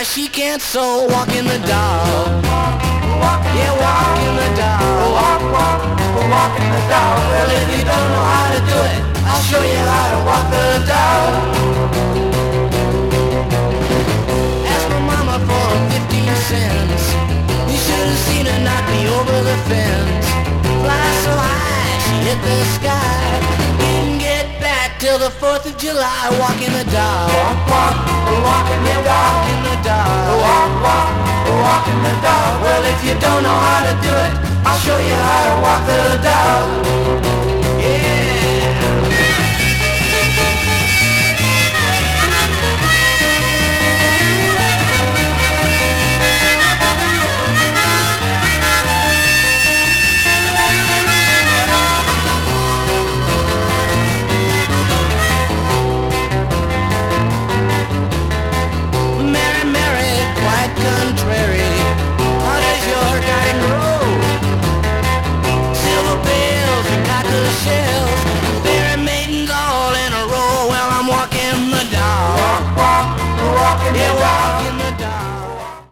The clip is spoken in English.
she can't sew, walking the dog. Yeah, walking the dog. Walking the dog. Well, if you don't know how to do it, I'll show you how to walk the dog. Ask my mama for 15 cents. You should have seen her knock me over the fence. Fly so high, she hit the sky. Didn't get back till the 4th of July. Walking the dog. Walking the dog. Walking the dog. Walking the dog. Well, if you don't know how to do it, I'll show you how to walk the dog. Yeah. Contrary, how does your garden grow? Silver bells and copper shells.